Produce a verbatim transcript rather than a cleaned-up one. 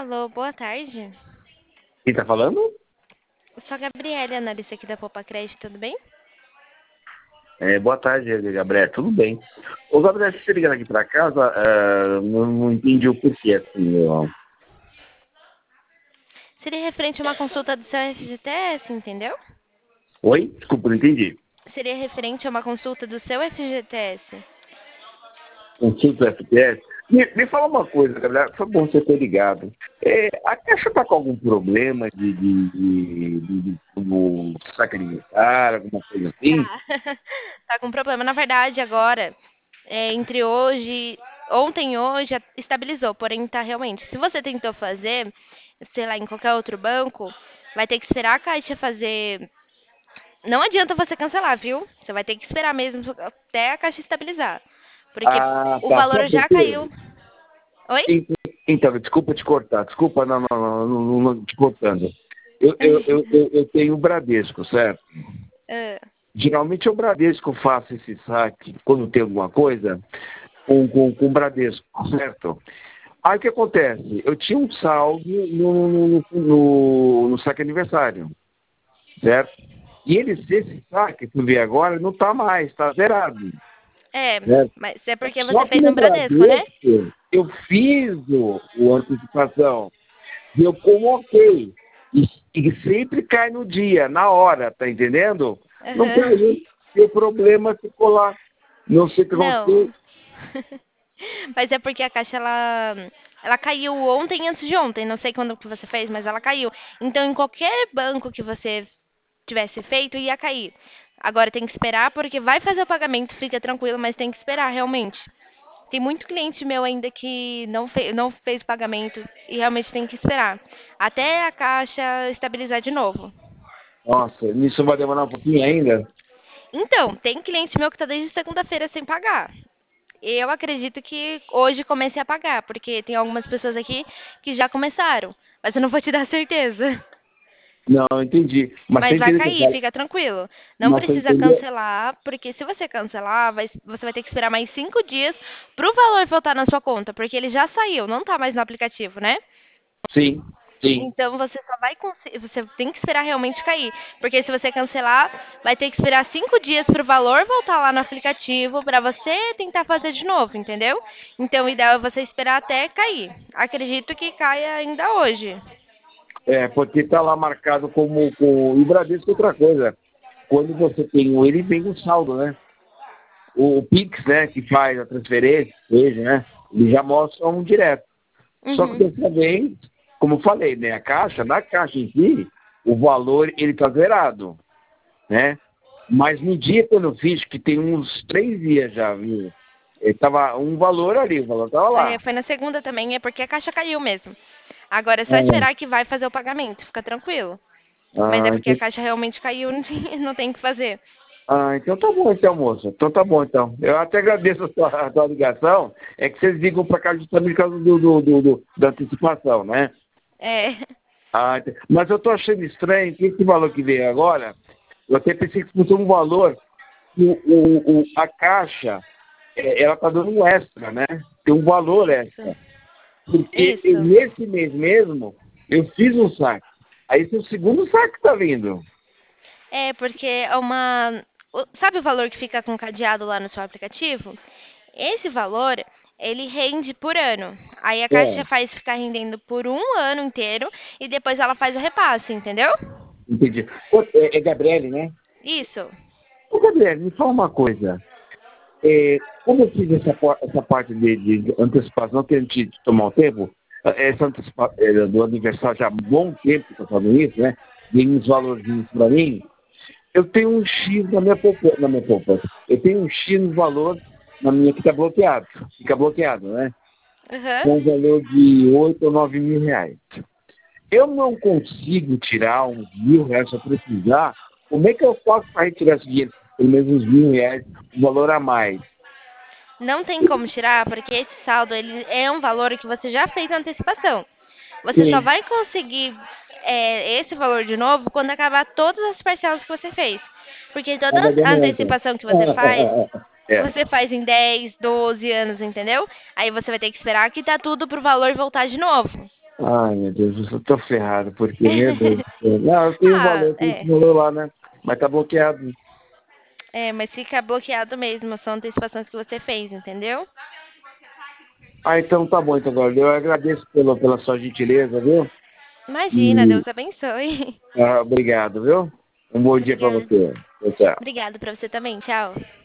Alô, boa tarde. Quem tá falando? Eu sou a Gabriela, analista aqui da Poupa Crédito, tudo bem? É, boa tarde, Gabriel. Tudo bem? Ô, Gabriel, se você ligar aqui para casa, ah, não, não entendi o porquê, assim. Ó. Seria referente a uma consulta do seu F G T S, entendeu? Oi? Desculpa, não entendi. Seria referente a uma consulta do seu F G T S. Consulta F P S. Me, me fala uma coisa, Gabriel. Foi bom você ter ligado. É, a Caixa tá com algum problema de, de, de, de, de, como saque alimentar, alguma coisa assim? Tá. Tá com problema. Na verdade, agora, é, entre hoje, ontem e hoje, a- estabilizou, porém tá realmente. Se você tentou fazer, sei lá, em qualquer outro banco, vai ter que esperar a Caixa fazer. Não adianta você cancelar, viu? Você vai ter que esperar mesmo até a Caixa estabilizar. Porque Ah, o tá. valor Sabe por já quê? caiu. Oi? En- Então, desculpa te cortar. Desculpa, não, não, não, não, não te cortando. Eu, eu, eu, eu eu tenho o Bradesco, certo? Ah, Geralmente é o Bradesco que faz esse saque, quando tem alguma coisa, com, com, com o Bradesco, certo? Aí o que acontece? Eu tinha um saldo no, no, no, no saque aniversário, certo? E ele, esse saque que eu vi agora, não está mais, está zerado, é, certo? mas é porque você Só que fez no no Bradesco, né? Bradesco, eu fiz o, o antecipação, e eu coloquei, e, e sempre cai no dia, na hora, tá entendendo? Não Aham. caiu, e o problema ficou lá. Não sei o que aconteceu. Não. Mas é porque a caixa ela ela caiu ontem antes de ontem, não sei quando que você fez, mas ela caiu. Então em qualquer banco que você tivesse feito ia cair. Agora tem que esperar porque vai fazer o pagamento, fica tranquilo, mas tem que esperar realmente. Tem muito cliente meu ainda que não fez, não fez pagamento e realmente tem que esperar até a caixa estabilizar de novo. Nossa, isso vai demorar um pouquinho ainda? Então, tem cliente meu que está desde segunda-feira sem pagar. Eu acredito que hoje comece a pagar, porque tem algumas pessoas aqui que já começaram, mas eu não vou te dar certeza. Não, entendi. Mas você Mas vai entendeu o que eu cair, falo? fica tranquilo. Não Mas você precisa entendeu? cancelar, porque se você cancelar, vai- você vai ter que esperar mais cinco dias para o valor voltar na sua conta, porque ele já saiu, não está mais no aplicativo, né? Sim, sim. Então você só vai conseguir, você tem que esperar realmente cair, porque se você cancelar, vai ter que esperar cinco dias para o valor voltar lá no aplicativo para você tentar fazer de novo, entendeu? Então o ideal é você esperar até cair. Acredito que caia ainda hoje. É, porque está lá marcado como. Com... E o Bradesco é outra coisa. Quando você tem o ele vem com saldo, né? O, o Pix, né, que faz a transferência, seja, né? Ele já mostra um direto. Só que Uhum. dessa vez, como eu falei, né? A caixa, na caixa em si, o valor ele está zerado, né? Mas no dia quando eu fiz, que tem uns três dias já, viu? Estava um valor ali, o valor estava É, lá. foi na segunda também, é porque a caixa caiu mesmo. Agora é só É. esperar que vai fazer o pagamento, fica tranquilo. Mas é Ah, porque a então, caixa realmente caiu, não tem, não tem o que fazer. ah, então tá bom então, moça. Então tá bom então. Eu até agradeço a sua, a sua ligação. É que vocês ligam para cá justamente por causa do, do, do, do- da antecipação, né? É. Ah, ent- mas eu tô achando estranho que esse valor que veio agora, eu até pensei que fosse um valor que o, o, o- a caixa, é, ela tá dando um extra, né? Tem um valor Isso. extra. Porque eu- Isso. nesse mês mesmo, eu fiz um saque. Aí esse é o segundo saque que tá vindo. É, porque é uma. o- Sabe o valor que fica com cadeado lá no seu aplicativo? Esse valor, ele rende por ano. Aí a Caixa É, faz ficar rendendo por um ano inteiro e depois ela faz o repasse, entendeu? entendi. Ô, É, é Gabriele, né? Isso. Ô, Gabriele, me fala uma coisa. É, como eu fiz essa, po- essa parte de, de antecipação, querendo te tomar o tempo, essa antecipa, é, do aniversário já há bom tempo que eu estou fazendo isso, né? Vem uns valorzinhos para mim. Eu tenho um X na minha poupança, na minha poupança. Eu tenho um X no valor na minha que está bloqueado. Fica bloqueado, né? Aham. Com um valor de oito ou nove mil reais. Eu não consigo tirar uns mil reais se eu precisar. Como é que eu faço para retirar esse dinheiro? Pelo menos uns mil reais, um valor a mais. Não tem como tirar, porque esse saldo ele é um valor que você já fez a antecipação. Você só Sim. vai conseguir é, esse valor de novo quando acabar todas as parcelas que você fez. Porque toda Ah, vai a demorar então. antecipação que você faz, É. você faz em dez, doze anos, entendeu? Aí você vai ter que esperar que tá tudo pro valor voltar de novo. Ai, meu Deus, eu tô ferrado, porque, meu Deus do céu. Não, eu tenho um Ah, valor, tem esse é. valor lá, né? Mas tá bloqueado. É, mas fica bloqueado mesmo, são antecipações que você fez, entendeu? Ah, então tá bom, então, Gabriel. Eu agradeço pela, pela sua gentileza, viu? Imagina, E Deus abençoe. ah, obrigado, viu? Um bom dia pra Obrigada. você. Tchau, tchau. Obrigada pra você também, tchau.